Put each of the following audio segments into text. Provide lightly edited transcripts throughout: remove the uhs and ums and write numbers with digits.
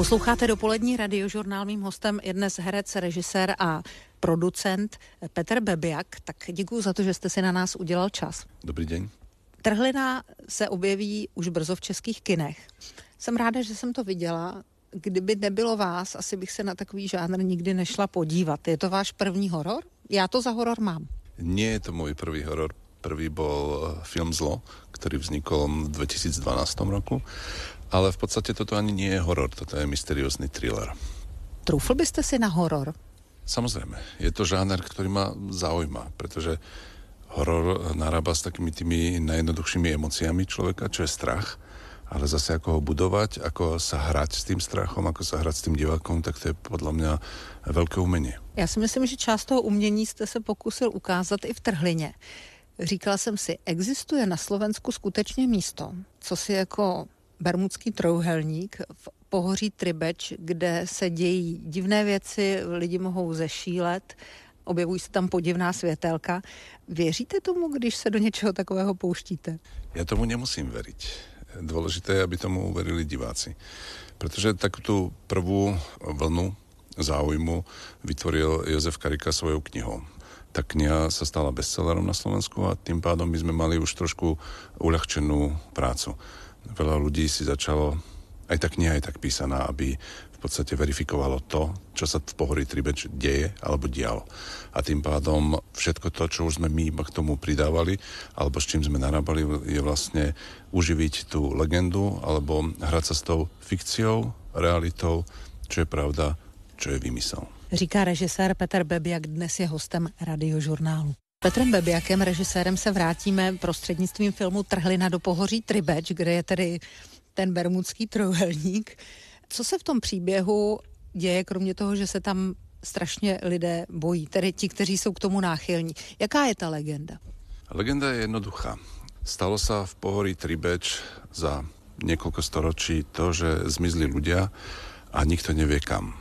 Posloucháte dopolední radiožurnál. Mým hostem je dnes herec, režisér a producent Petr Bebiak. Tak děkuji za to, že jste si na nás udělal čas. Dobrý deň. Trhlina se objeví už brzo v českých kinech. Jsem ráda, že jsem to viděla. Kdyby nebylo vás, asi bych se na takový žánr nikdy nešla podívat. Je to váš první horor? Já to za horor mám. Nie je to môj prvý horor. Prvý bol film Zlo, ktorý vznikol v 2012 roku. Ale v podstate toto ani nie je horor, toto je mysteriózny thriller. Trúfl byste si na horor? Samozrejme, je to žáner, ktorý ma zaujíma, pretože horor narába s takými tými najjednoduchšími emóciami človeka, čo je strach, ale zase ako ho budovať, ako sa hrať s tým strachom, ako sa hrať s tým divákom, tak to je podľa mňa veľké umenie. Já si myslím, že část toho umění jste se pokusil ukázat i v Trhlině. Říkala jsem si, existuje na Slovensku skutečně místo, co si jako Bermudský trojúhelník v pohoří Tribeč, kde se dějí divné věci, lidi mohou zešílet, objevují se tam podivná světelka. Věříte tomu, když se do něčeho takového pouštíte? Ja tomu nemusím veriť. Dôležité je, aby tomu uverili diváci. Pretože takú tú prvú vlnu záujmu vytvoril Jozef Karika svojou knihou. Tá kniha sa stala bestsellerom na Slovensku a tým pádom by sme mali už trošku uľahčenú prácu. Veľa ľudí si začalo, aj tá kniha je tak písaná, aby v podstate verifikovalo to, čo sa v pohorí Tribeč deje alebo dialo. A tým pádom všetko to, čo už sme my iba k tomu pridávali, alebo s čím sme narábali, je vlastne uživiť tú legendu alebo hrať sa s tou fikciou, realitou, čo je pravda, čo je výmysel. Říká režisér Petr Bebiak, dnes je hostem radiožurnálu. Petrem Bebiakem, režisérem, se vrátíme prostřednictvím filmu Trhlina do pohoří Tribeč, kde je tedy ten bermudský trojúhelník. Co se v tom příběhu děje, kromě toho, že se tam strašně lidé bojí, tedy ti, kteří jsou k tomu náchylní? Jaká je ta legenda? Legenda je jednoduchá. Stalo sa v pohorí Tribeč za niekoľko storočí to, že zmizli ľudia a nikto nevie kam.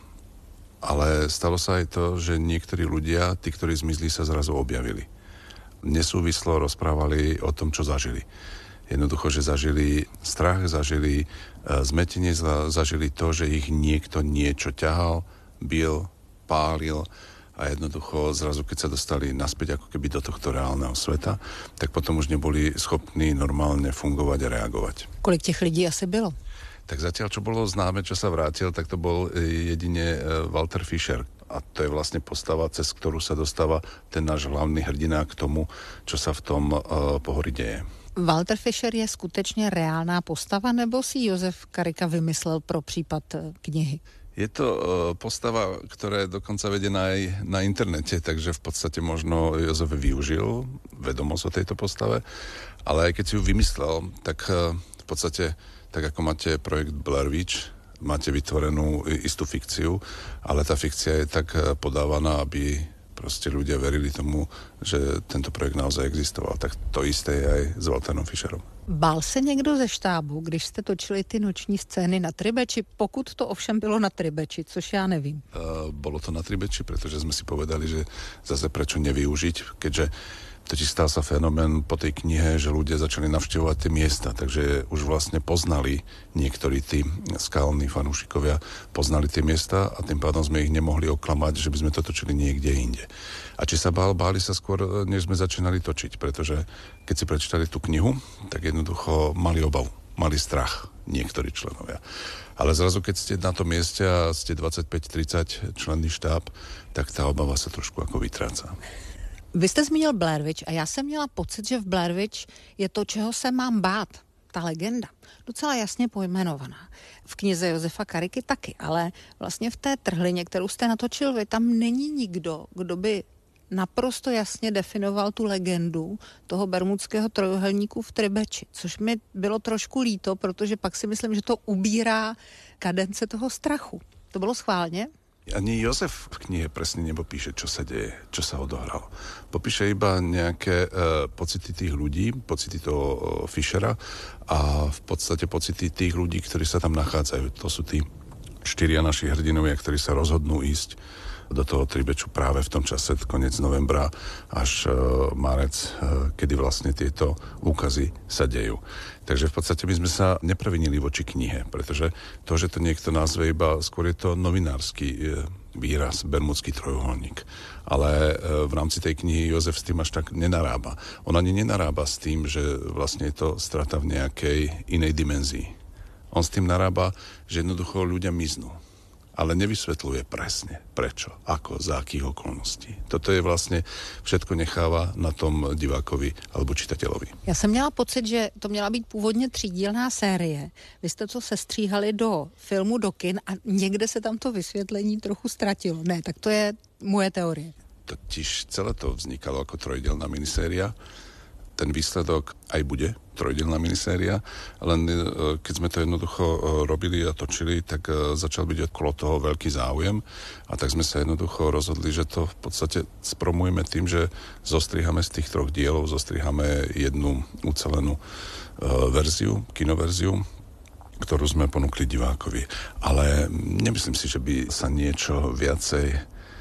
Ale stalo sa aj to, že niektorí ľudia, tí, ktorí zmizli, sa zrazu objavili. Nesúvislo rozprávali o tom, čo zažili. Jednoducho, že zažili strach, zažili zmetenie, zažili to, že ich niekto niečo ťahal, bil, pálil a jednoducho zrazu, keď sa dostali naspäť ako keby do tohto reálneho sveta, tak potom už neboli schopní normálne fungovať a reagovať. Kolik těch lidí asi bylo? Tak zatiaľ, čo bolo známe, čo sa vrátil, tak to bol jedine Walter Fischer. A to je vlastne postava, cez ktorú sa dostáva ten náš hlavný hrdina k tomu, čo sa v tom pohorí deje. Walter Fischer je skutečně reálná postava, nebo si Jozef Karika vymyslel pro případ knihy? Je to postava, ktorá je dokonca vedená aj na internete, takže v podstate možno Jozef využil vedomosť o tejto postave, ale aj keď si ju vymyslel, tak v podstate tak ako máte projekt Blair Witch, máte vytvorenú istú fikciu, ale tá fikcia je tak podávaná, aby proste ľudia verili tomu, že tento projekt naozaj existoval. Tak to isté je aj s Walterom Fischerom. Bál se někdo ze štábu, když jste točili ty noční scény na Tribeči, pokud to ovšem bylo na Tribeči, což já nevím? Bolo to na Tribeči, pretože sme si povedali, že zase prečo nevyužiť, keďže totiž stal sa fenomén po tej knihe, že ľudia začali navštevovať tie miesta, takže už vlastne poznali niektorí tí skalní fanúšikovia, poznali tie miesta a tým pádom sme ich nemohli oklamať, že by sme to točili niekde inde. A či sa báli sa skôr, než sme začínali točiť, pretože keď si prečítali tú knihu, tak jednoducho mali obavu, mali strach niektorí členovia. Ale zrazu, keď ste na tom mieste a ste 25-30 členný štáb, tak tá obava sa trošku ako vytráca. Vy jste zmínil Blair Witch a já jsem měla pocit, že v Blair Witch je to, čeho se mám bát. Ta legenda. Docela jasně pojmenovaná. V knize Josefa Kariky taky, ale vlastně v té Trhlině, kterou jste natočil vy, tam není nikdo, kdo by naprosto jasně definoval tu legendu toho bermudského trojúhelníku v Tribeči, což mi bylo trošku líto, protože pak si myslím, že to ubírá kadence toho strachu. To bylo schválně? Ani Jozef v knihe presne nepopíše, čo sa deje, čo sa odohralo. Popíše iba nejaké pocity tých ľudí, pocity toho Fischera a v podstate pocity tých ľudí, ktorí sa tam nachádzajú. To sú tí 4 naši hrdinovia, ktorí sa rozhodnú ísť do toho Tribeču práve v tom čase, koniec novembra až marec, kedy vlastne tieto úkazy sa dejú. Takže v podstate my sme sa neprevinili voči knihe, pretože to, že to niekto nazve iba, skôr je to novinársky výraz, bermudský trojuholník. Ale v rámci tej knihy Jozef s tým až tak nenarába. On ani nenarába s tým, že vlastne je to strata v nejakej inej dimenzii. On s tým narába, že jednoducho ľudia miznú. Ale nevysvetľuje presne, prečo, ako, za akých okolností. Toto je vlastne, všetko necháva na tom divákovi alebo čitateľovi. Já jsem měla pocit, že to měla být původně 3dílná série. Vy jste to sestříhali do filmu, do kin a někde se tam to vysvětlení trochu ztratilo. Ne, tak to je moje teorie. Totiž celé to vznikalo ako trojdielna miniséria. Ten výsledok aj bude trojdielna miniséria, len keď sme to jednoducho robili a točili, tak začal byť okolo toho veľký záujem a tak sme sa jednoducho rozhodli, že to v podstate spromujeme tým, že zostrihame z tých 3 dielov, zostrihame jednu ucelenú verziu, kinoverziu, ktorú sme ponúkli divákovi. Ale nemyslím si, že by sa niečo viacej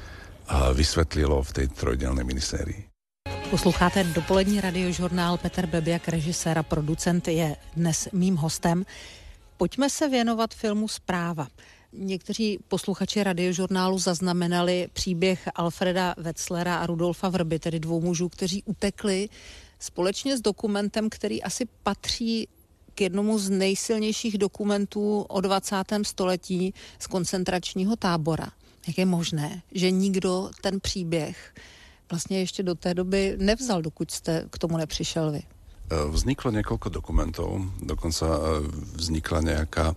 vysvetlilo v tej trojdielnej minisérii. Posloucháte dopolední radiožurnál. Petr Bebiak, režisér a producent, je dnes mým hostem. Pojďme se věnovat filmu Zpráva. Někteří posluchači radiožurnálu zaznamenali příběh Alfreda Wetzlera a Rudolfa Vrby, tedy 2 mužů, kteří utekli společně s dokumentem, který asi patří k jednomu z nejsilnějších dokumentů o 20. století z koncentračního tábora. Jak je možné, že nikdo ten příběh vlastně ještě do té doby nevzal, dokud jste k tomu nepřišel vy? Vzniklo niekoľko dokumentov, dokonca vznikla nejaká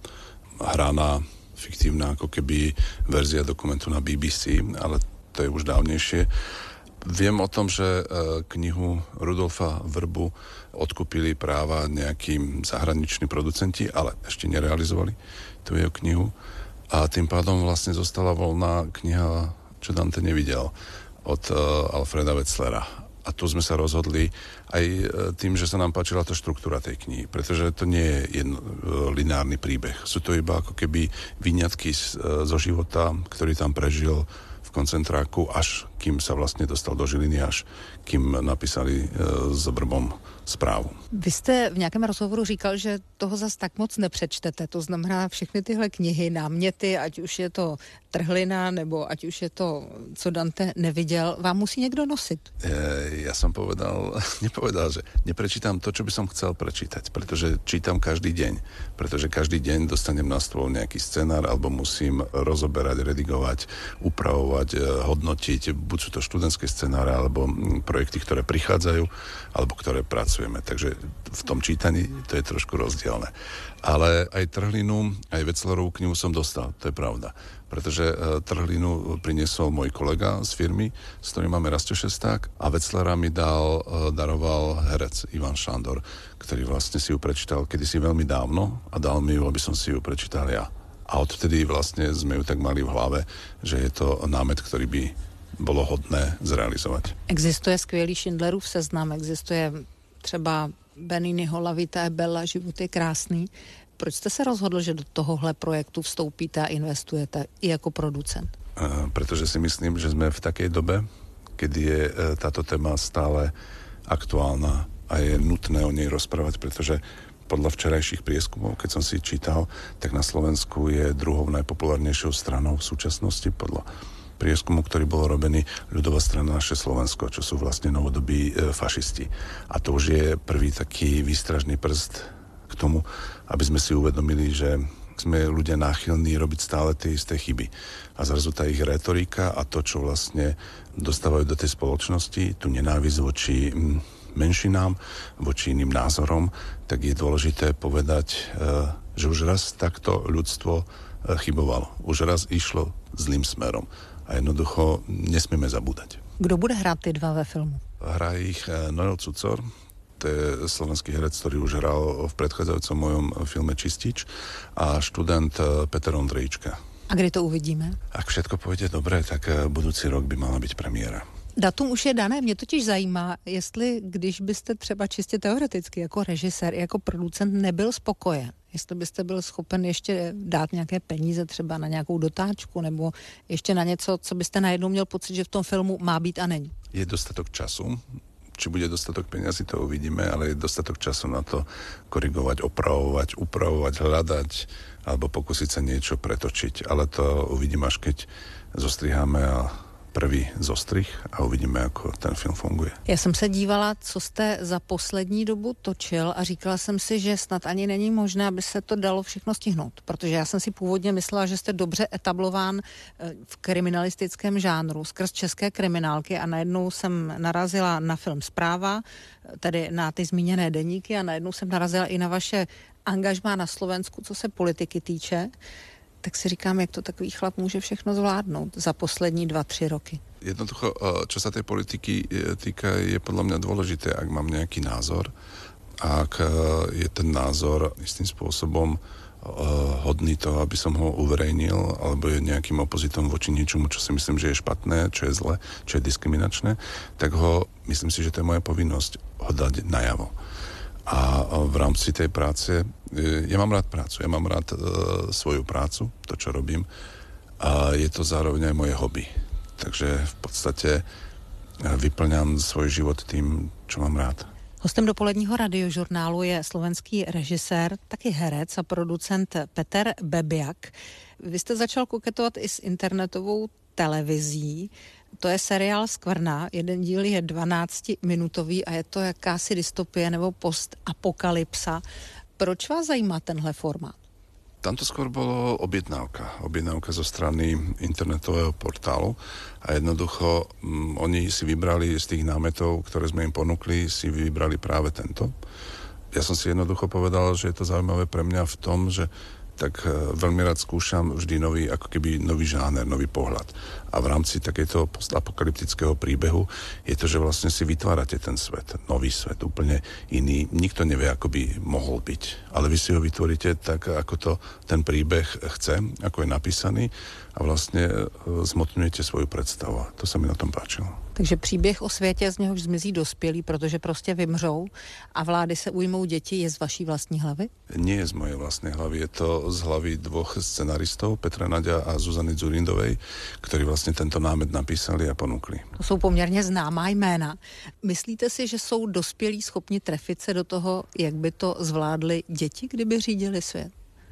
hraná, fiktívna ako keby verzia dokumentu na BBC, ale to je už dávnejšie. Viem o tom, že knihu Rudolfa Vrbu odkúpili práva nejakí zahraniční producenti, ale ešte nerealizovali tú jeho knihu a tým pádom vlastne zostala voľná kniha Čo Dante nevidel od Alfreda Wetzlera. A tu sme sa rozhodli aj tým, že sa nám páčila tá štruktúra tej knihy, pretože to nie je lineárny príbeh. Sú to iba ako keby výňatky zo života, ktorý tam prežil v koncentráku, až kým sa vlastne dostal do Žiliny, až kým napísali s Vrbom Zprávu. Vy jste v nějakém rozhovoru říkal, že toho zas tak moc nepřečtete, to znamená všechny tyhle knihy, náměty, ať už je to Trhlina, nebo ať už je to Co Dante neviděl, vám musí někdo nosit? Ja som nepovedal, že neprečítam to, čo by som chcel prečítať, pretože čítam každý deň, pretože každý deň dostanem na stôl nejaký scenár, alebo musím rozoberať, redigovať, upravovať, hodnotiť, buď sú to študentské scenáre, alebo projekty, ktoré prichádzajú, alebo ktoré pracujeme. Takže v tom čítaní to je trošku rozdielne. Ale aj Trhlinu, aj Wetzlerovú knihu som dostal, to je pravda. Pretože Trhlinu priniesol môj kolega z firmy, s ktorým máme Rastio Šesták, a Wetzlera mi daroval herec Ivan Šandor, ktorý vlastne si ju prečítal kedysi veľmi dávno a dal mi ju, aby som si ju prečítal ja. A odtedy vlastne sme ju tak mali v hlave, že je to námet, ktorý by bolo hodné zrealizovať. Existuje skvělý Schindlerův seznam, existuje třeba Beniniho La vita è bella, život je krásný. Proč jste se rozhodl, že do tohohle projektu vstoupíte a investujete i jako producent? Pretože si myslím, že sme v takej dobe, kedy je táto téma stále aktuálna a je nutné o nej rozprávať, pretože podľa včerajších prieskumov, keď som si čítal, tak na Slovensku je druhou najpopulárnejšou stranou v súčasnosti podľa prieskumu, ktorý bol robený ľudová strana Naše Slovensko, čo sú vlastne novodobí fašisti. A to už je prvý taký výstražný prst k tomu, aby sme si uvedomili, že sme ľudia náchylní robiť stále tie isté chyby. A zrazu tá ich retorika a to, čo vlastne dostávajú do tej spoločnosti, tú nenávisť voči menšinám, voči iným názorom, tak je dôležité povedať, že už raz takto ľudstvo chybovalo. Už raz išlo zlým smerom. A jednoducho nesmieme zabúdať. Kdo bude hrát ty dva ve filmu? Hrá ich Noel Cucor, to je slovenský herec, ktorý už hral v predchádzajúcom mojom filme Čistič, a študent Peter Ondrejčka. A kdy to uvidíme? Ak všetko pôjde dobre, tak budúci rok by mala byť premiéra. Datum už je dané. Mě totiž zajímá, jestli když byste třeba čistě teoreticky jako režisér, jako producent nebyl spokojen, Jestli byste byl schopen ještě dát nějaké peníze třeba na nějakou dotáčku nebo ještě na něco, co byste najednou měl pocit, že v tom filmu má být a není. Je dostatok času. Či bude dostatok peniazy, to uvidíme, ale je dostatok času na to korigovať, opravovať, upravovať, hľadať alebo pokúsiť sa niečo pretočiť. Ale to uvidíme, až keď zostriháme a prvý zostrih a uvidíme, ako ten film funguje. Já jsem se dívala, co jste za poslední dobu točil a říkala jsem si, že snad ani není možné, aby se to dalo všechno stihnout, protože já jsem si původně myslela, že jste dobře etablován v kriminalistickém žánru skrz české kriminálky a najednou jsem narazila na film Zpráva, tedy na ty zmíněné deníky a najednou jsem narazila i na vaše angažmá na Slovensku, co se politiky týče. Tak si říkám, jak to takový chlap může všechno zvládnout za poslední 2-3 roky. Jednoducho, čo sa tej politiky týka, je podľa mňa dôležité, ak mám nejaký názor, ak je ten názor istým spôsobom hodný toho, aby som ho uverejnil, alebo je nejakým opozitom voči niečomu, čo si myslím, že je špatné, čo je zle, čo je diskriminačné, tak myslím si, že to je moja povinnosť ho dať najavo. A v rámci tej práce, ja mám rád prácu, ja mám rád svoju prácu, to, čo robím, a je to zároveň aj moje hobby. Takže v podstate vyplňam svoj život tým, čo mám rád. Hostem dopoledního radiožurnálu je slovenský režisér, taky herec a producent Peter Bebiak. Vy jste začal koketovat i s internetovou televizí. To je seriál Skvrna, jeden díl je 12-minutový a je to jakási dystopie nebo postapokalypsa. Proč vás zajímá tenhle formát? Tam to skôr bolo objednávka zo strany internetového portálu a jednoducho oni si vybrali z tých námetov, ktoré sme im ponúkli, si vybrali práve tento. Ja som si jednoducho povedal, že je to zaujímavé pre mňa v tom, že tak veľmi rád skúšam vždy nový žáner, nový pohľad. A v rámci takéto postapokalyptického príbehu je to, že vlastne si vytvárate ten svet, nový svet, úplne iný. Nikto nevie, ako by mohol byť. Ale vy si ho vytvoríte tak, ako to ten príbeh chce, ako je napísaný a vlastne zmotňujete svoju predstavu. To sa mi na tom páčilo. Takže příběh o světě, z něhož zmizí dospělí, protože prostě vymřou a vlády se ujmou děti, je z vaší vlastní hlavy? Nie je z mojej vlastnej hlavy. Je to z hlavy dvoch scenaristov, Petra Naďa a Zuzany Dzurindovej, ktorí vlastne tento námet napísali a ponúkli. To jsou poměrně známá jména. Myslíte si, že jsou dospělí schopni trefit se do toho, jak by to zvládly děti, kdyby řídili svět?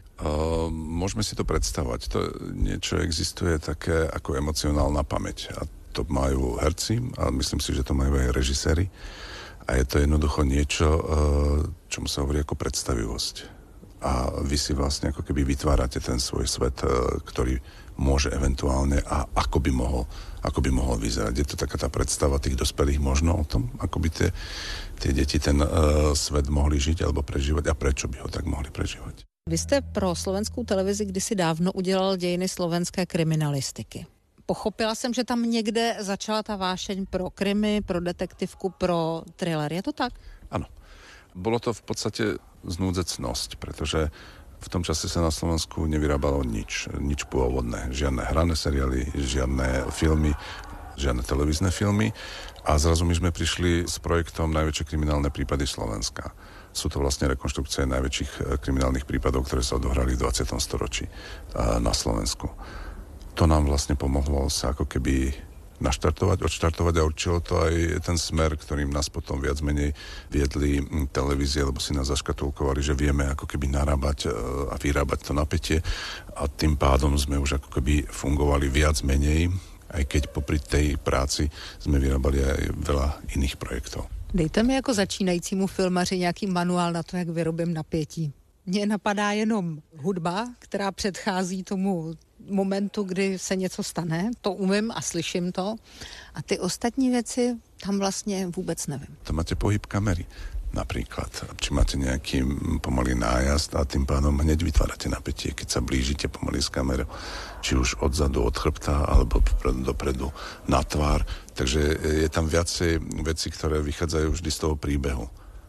Môžeme si to predstavovať. To niečo existuje také ako emocionálna pamäť. A to majú herci a myslím si, že to majú aj režiséri. A je to jednoducho niečo, čomu sa hovorí ako predstavivosť. A vy si vlastne ako keby vytvárate ten svoj svet, ktorý môže eventuálne a ako by mohol vyzerať. Je to taká tá predstava tých dospelých možno o tom, ako by tie deti ten svet mohli žiť alebo prežívať a prečo by ho tak mohli prežívať. Vy jste pro slovenskou televizi kdysi dávno udělal dějiny slovenské kriminalistiky. Pochopila jsem, že tam někde začala ta vášeň pro krimi, pro detektivku, pro thriller. Je to tak? Áno. Bolo to v podstate znúdzecnosť, pretože v tom čase sa na Slovensku nevyrábalo nič pôvodné. Žiadne hrané seriály, žiadne filmy, žiadne televízne filmy. A zrazu my sme prišli s projektom Najväčšie kriminálne prípady Slovenska. Sú to vlastne rekonštrukcie najväčších kriminálnych prípadov, ktoré sa odohrali v 20. storočí na Slovensku. To nám vlastne pomohlo sa ako keby odštartovať a určilo to aj ten smer, ktorým nás potom viac menej viedli televízie, lebo si nás zaškatulkovali, že vieme ako keby narábať a vyrábať to napätie a tým pádom sme už ako keby fungovali viac menej, aj keď popri tej práci sme vyrábali aj veľa iných projektov. Dejte mi jako začínajícímu filmaři nějaký manuál na to, jak vyrobím napětí. Mně napadá jenom hudba, která předchází tomu momentu, kdy se něco stane. To umím a slyším to. A ty ostatní věci tam vlastně vůbec nevím. To máte pohyb kamery napríklad. Či máte nejaký pomalý nájazd a tým pádom hneď vytvárate napätie, keď sa blížite pomaly s kamerou. Či už odzadu, od chrbta, alebo dopredu na tvár. Takže je tam viacej veci, ktoré vychádzajú vždy z toho príbehu.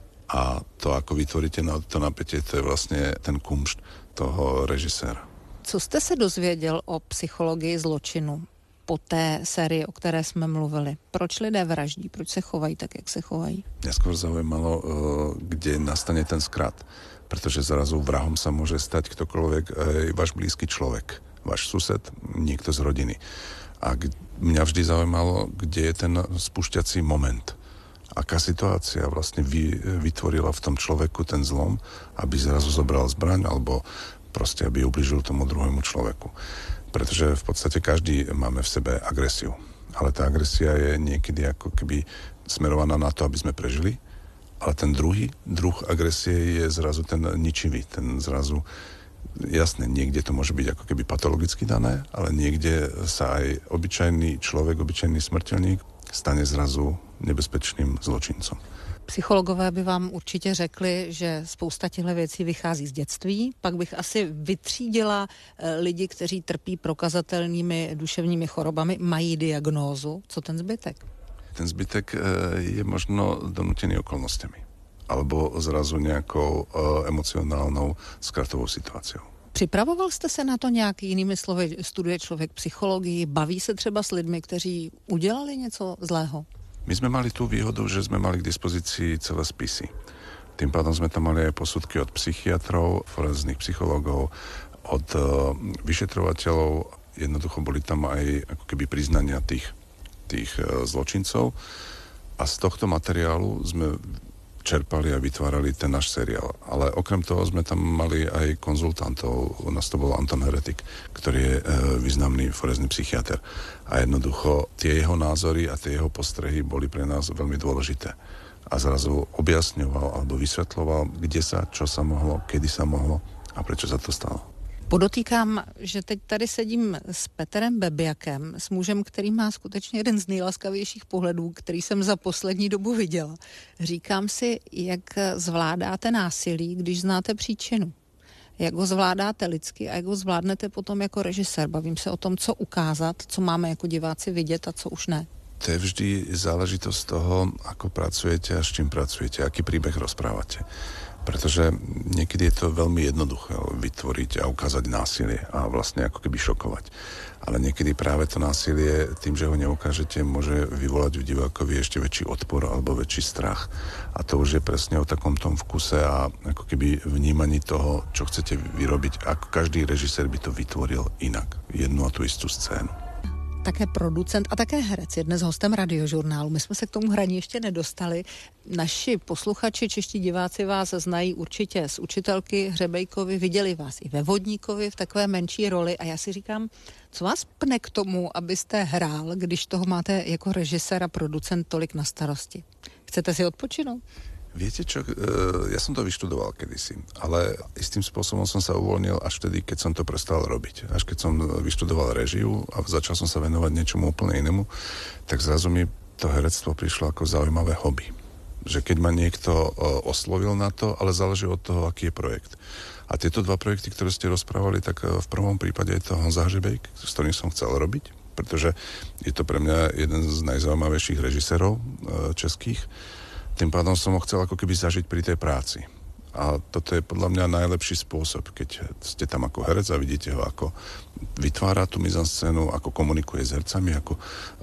A to, ako vytvoríte to napätie, to je vlastne ten kumšt toho režiséra. Co jste se dozvěděl o psychologii zločinu po té sérii, o které jsme mluvili? Proč lidé vraždí? Proč se chovají tak, jak se chovají? Mňa skôr zaujímalo, kde nastane ten skrat. pretože zrazu vrahom sa môže stať ktokoľvek, aj váš blízky človek, váš sused, niekto z rodiny. A mňa vždy zaujímalo, kde je ten spúšťací moment. Aká situácia vlastne vytvorila v tom človeku ten zlom, aby zrazu zobral zbraň, alebo proste aby ubližil tomu druhému človeku. Pretože v podstate každý máme v sebe agresiu. Ale tá agresia je niekedy ako keby smerovaná na to, aby sme prežili. Ale ten druh agresie je zrazu ten ničivý, ten zrazu, jasné, niekde to môže byť ako keby patologicky dané, ale niekde sa aj obyčajný človek, obyčajný smrteľník stane zrazu nebezpečným zločincom. Psychologové by vám určitě řekli, že spousta těchto věcí vychází z dětství. Pak bych asi vytřídila lidi, kteří trpí prokazatelnými duševními chorobami, mají diagnózu. Co ten zbytek? Ten zbytek je možno donútený okolnostiami. Alebo zrazu nejakou emocionálnou zkratovou situáciou. Připravoval jste se na to nějak, jinými slovy, studuje člověk psychologii, baví se třeba s lidmi, kteří udělali něco zlého? My sme mali tú výhodu, že sme mali k dispozícii celé spisy. Tým pádom sme tam mali aj posudky od psychiatrov, forenzných psychológov, od vyšetrovateľov. Jednoducho boli tam aj ako keby priznania tých zločincov. A z tohto materiálu sme čerpali a vytvárali ten náš seriál. Ale okrem toho sme tam mali aj konzultantov. U nás to bol Anton Heretik, ktorý je významný forenzný psychiatr. A jednoducho tie jeho názory a tie jeho postrehy boli pre nás veľmi dôležité. A zrazu objasňoval alebo vysvetľoval, kde sa, čo sa mohlo, kedy sa mohlo a prečo sa to stalo. Podotýkám, že teď tady sedím s Petrem Bebiakem, s mužem, který má skutečně jeden z nejlaskavějších pohledů, který jsem za poslední dobu viděla. Říkám si, jak zvládáte násilí, když znáte příčinu. Jak ho zvládáte lidsky a jak ho zvládnete potom jako režisér. Bavím se o tom, co ukázat, co máme jako diváci vidět a co už ne. To je vždy záležitosť toho, ako pracujete a s čím pracujete, aký príbeh rozprávate. Pretože niekedy je to veľmi jednoduché vytvoriť a ukázať násilie a vlastne ako keby šokovať. Ale niekedy práve to násilie, tým, že ho neukážete, môže vyvolať u divákovi ešte väčší odpor alebo väčší strach. A to už je presne o takom tom vkuse a ako keby vnímaní toho, čo chcete vyrobiť. Ako každý režisér by to vytvoril inak. Jednu a tú istú scénu. Také producent a také herec je dnes hostem Radiožurnálu. My jsme se k tomu hraní ještě nedostali. Naši posluchači, čeští diváci vás znají určitě z Učitelky Hřebejkovi, viděli vás i ve Vodníkovi v takové menší roli a já si říkám, co vás pne k tomu, abyste hrál, když toho máte jako režisér a producent tolik na starosti? Chcete si odpočinout? Viete čo, ja som to vyštudoval kedysi, ale istým spôsobom som sa uvoľnil až vtedy, keď som to prestal robiť. Až keď som vyštudoval režiu a začal som sa venovať niečomu úplne inému, tak zrazu mi to herectvo prišlo ako zaujímavé hobby. Že keď ma niekto oslovil na to, ale záleží od toho, aký je projekt. A tieto dva projekty, ktoré ste rozprávali, tak v prvom prípade je to Honza Hřebejk, s ktorým som chcel robiť, pretože je to pre mňa jeden z najzaujímavejších režisérov českých. Tým pádom som ho chcel ako keby zažiť pri tej práci. A toto je podľa mňa najlepší spôsob, keď ste tam ako herec a vidíte ho, ako vytvára tú mizanscénu, ako komunikuje s hercami, ako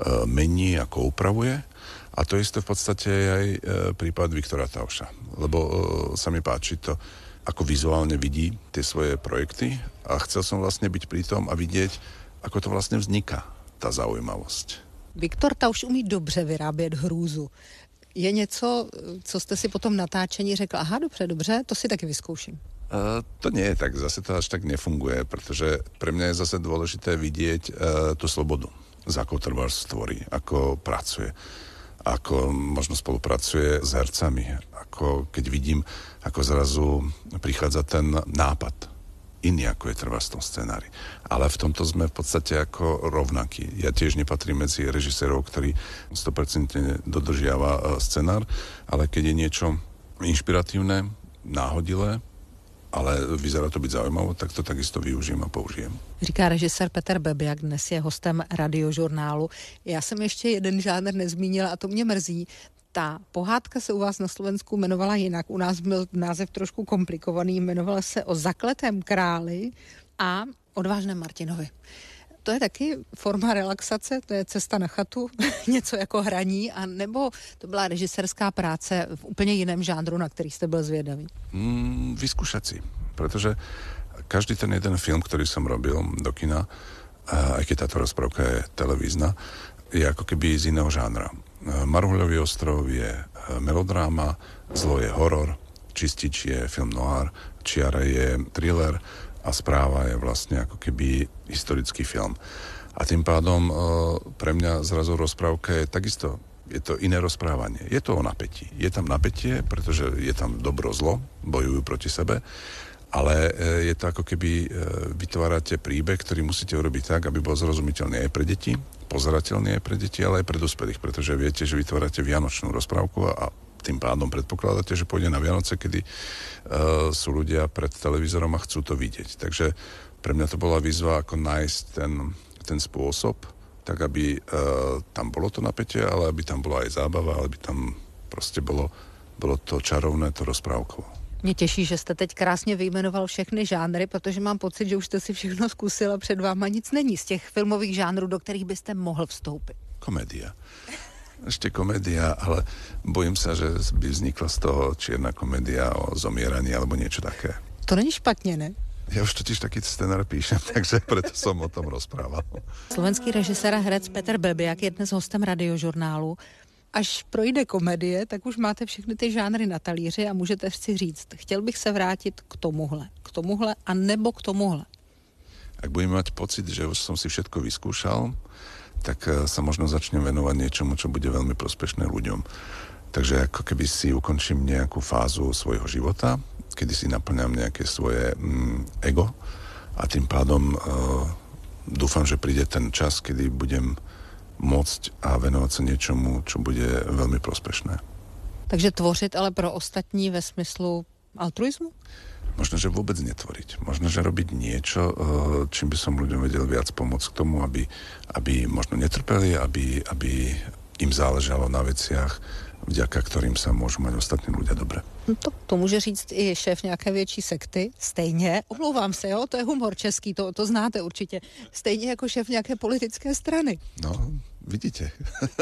mení, ako upravuje. A to isté v podstate je aj prípad Viktora Tauša. Lebo sa mi páči to, ako vizuálne vidí tie svoje projekty a chcel som vlastne byť pri tom a vidieť, ako to vlastne vzniká, tá zaujímavosť. Viktor Tauš umí dobře vyrábět hrůzu. Je něco, co jste si potom natáčení řekl, aha, dobře, to si taky vyzkouším. To nie je tak, zase to až tak nefunguje, pretože pre mňa je zase dôležité vidieť tú slobodu, za akou trvárs tvorí, ako pracuje, ako možno spolupracuje s hercami, ako keď vidím, ako zrazu prichádza ten nápad, iný ako je trvá v tom scenári. Ale v tomto sme v podstate ako rovnakí. Ja tiež nepatrím medzi režisérov, ktorí 100% dodržiava scenár, ale keď je niečo inšpiratívne, náhodilé, ale vyzerá to byť zaujímavé, tak to takisto využijem a použijem. Říká režisér Petr Bebiak, dnes je hostem Radiožurnálu. Já jsem ještě jeden žánr nezmínila a to mě mrzí. Ta pohádka se u vás na Slovensku jmenovala jinak. U nás byl název trošku komplikovaný, jmenovala se O zakletém králi a odvážném Martinovi. To je taky forma relaxace, to je cesta na chatu, něco jako hraní, a nebo to byla režisérská práce v úplně jiném žánru, na který jste byl zvědavý? Vyskúšať si, pretože každý ten jeden film, ktorý som robil do kina, aj keď táto rozprávka je televízna, je ako keby z iného žánra. Marhuľový ostrov je melodráma, Zlo je horor, Čistič je film noir, Čiara je thriller a Správa je vlastne ako keby historický film. A tým pádom pre mňa zrazu rozprávka je takisto, je to iné rozprávanie. Je to o napätí. Je tam napätie, pretože je tam dobro zlo, bojujú proti sebe, ale je to ako keby vytvárate príbeh, ktorý musíte urobiť tak, aby bol zrozumiteľný aj pre deti, pozerateľný aj pre deti, ale aj pre dospelých, pretože viete, že vytvárate vianočnú rozprávku a tým pádom predpokladáte, že pôjde na Vianoce, kedy sú ľudia pred televízorom a chcú to vidieť. Takže pre mňa to bola výzva, ako nájsť ten spôsob, tak aby tam bolo to napätie, ale aby tam bola aj zábava, aby tam proste bolo to čarovné, to rozprávkovo. Mě těší, že jste teď krásně vyjmenoval všechny žánry, protože mám pocit, že už jste si všechno zkusil a před váma nic není z těch filmových žánrů, do kterých byste mohl vstoupit. Komédia. Ešte komédia, ale bojím sa, že by vznikla z toho čierna komédia o zomieraní alebo niečo také. To není špatně, ne? Ja už totiž taký scenár píšem, takže preto som o tom rozprával. Slovenský režisér a herec Petr Bebiak je dnes hostem Radiožurnálu. Až projde komedie, tak už máte všechny ty žánry na talíři a můžete si říct, chtěl bych se vrátit k tomuhle a nebo k tomuhle. Ak budem mať pocit, že už som si všetko vyskúšal, tak sa možno začnem venovať niečomu, čo bude veľmi prospešné ľuďom. Takže ako keby si ukončím nejakú fázu svojho života, kedy si naplňam nejaké svoje ego a tým pádom dúfam, že príde ten čas, kedy budem môcť a venovať sa niečomu, čo bude veľmi prospešné. Takže tvořit ale pro ostatní ve smyslu altruizmu? Možno, že vôbec netvoriť. Možno, že robiť niečo, čím by som ľuďom vedel viac pomôcť k tomu, aby možno netrpeli, aby im záležalo na veciach, vďaka ktorým sa môžu mať ostatní ľudia dobre. No to může říct i šéf nějaké větší sekty, stejně, omlouvám se, jo, to je humor český, to znáte určitě, stejně jako šéf nějaké politické strany. No, vidíte.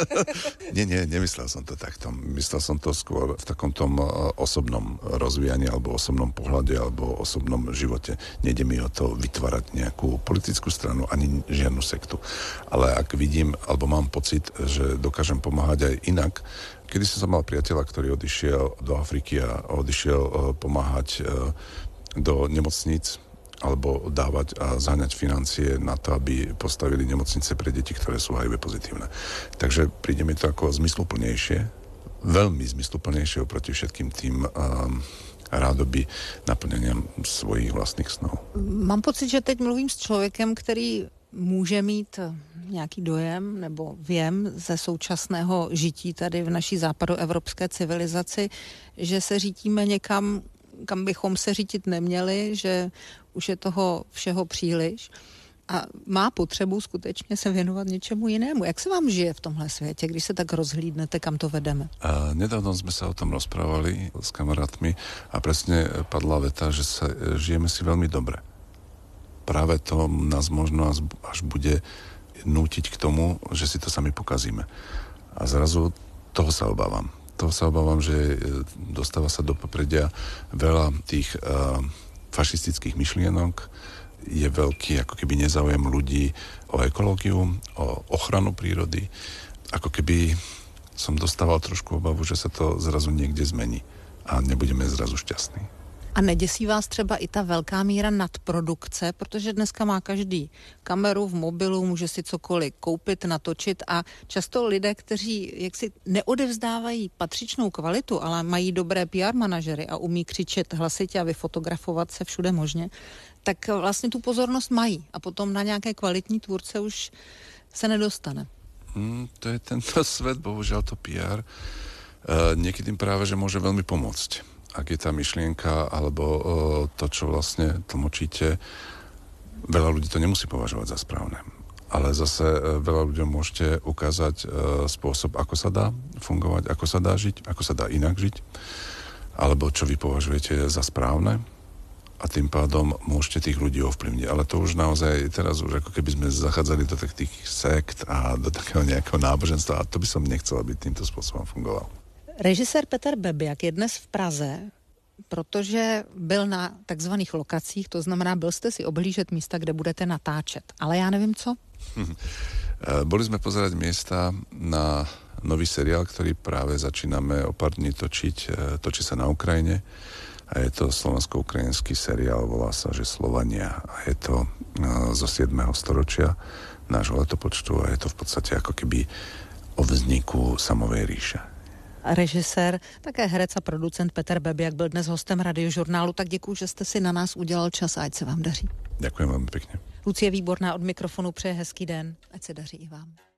Nemyslel som to takto. Myslel som to skôr v takom tom osobnom rozvíjaní alebo osobnom pohľade alebo osobnom živote. Nejde mi o to vytvárať nejakú politickú stranu ani žiadnu sektu. Ale ak vidím, alebo mám pocit, že dokážem pomáhať aj inak. Kedy som mal priateľa, ktorý odišiel do Afriky a odišiel pomáhať do nemocníc alebo dávať a zháňať financie na to, aby postavili nemocnice pre deti, ktoré sú HIV pozitívne. Takže príde mi to ako zmysluplnejšie, veľmi zmysluplnejšie oproti všetkým tým rádoby naplňania svojich vlastných snov. Mám pocit, že teď mluvím s člověkem, který může mít nějaký dojem nebo věm ze současného žití tady v naší západoevropské civilizaci, že se řítíme někam, kam bychom se řítit neměli, že už je toho všeho příliš a má potřebu skutečně se věnovat něčemu jinému. Jak se vám žije v tomhle světě, když se tak rozhlídnete, kam to vedeme? Nedávno sme sa o tom rozprávali s kamarátmi a presne padla veta, že žijeme si veľmi dobre. Práve to nás možno až bude nútiť k tomu, že si to sami pokazíme. A zrazu toho sa obávam. Toho sa obávam, že dostáva sa do popredia veľa tých fašistických myšlienok, je veľký ako keby nezáujem ľudí o ekológiu, o ochranu prírody. Ako keby som dostával trošku obavu, že sa to zrazu niekde zmení a nebudeme zrazu šťastní. A neděsí vás třeba i ta velká míra nadprodukce, protože dneska má každý kameru v mobilu, může si cokoliv koupit, natočit a často lidé, kteří jaksi neodevzdávají patřičnou kvalitu, ale mají dobré PR manažery a umí křičet hlasitě a vyfotografovat se všude možně, tak vlastně tu pozornost mají a potom na nějaké kvalitní tvůrce už se nedostane. To je tento svet, bohužiaľ to PR. Niekedy práve, že môže veľmi pomôcť. Ak je tá myšlienka, alebo to, čo vlastne tlmočíte, veľa ľudí to nemusí považovať za správne. Ale zase veľa ľuďom môžete ukázať spôsob, ako sa dá fungovať, ako sa dá žiť, ako sa dá inak žiť, alebo čo vy považujete za správne. a tým pádom môžete tých ľudí ovplyvniť. Ale to už naozaj, teraz už ako keby sme zachádzali do tých sekt a do takého nejakého náboženstva a to by som nechcel, aby týmto spôsobom fungoval. Režisér Peter Bebiak je dnes v Praze, protože byl na takzvaných lokacích, to znamená, byl jste si oblížet místa, kde budete natáčet. Ale já nevím co. Boli sme pozerať miesta na nový seriál, ktorý práve začíname o pár dní točiť. Točí sa na Ukrajine a je to slovensko-ukrajinský seriál, volá sa, že Slovania. A je to zo 7. storočia nášho letopočtu a je to v podstate ako keby o vzniku samovej ríše. Režisér, také herec a producent Peter Bebiak byl dnes hostem Radiožurnálu, tak děkuju, že jste si na nás udělal čas a ať se vám daří. Ďakujem veľmi pekne. Lucie Výborná od mikrofonu přeje hezký den, ať se daří i vám.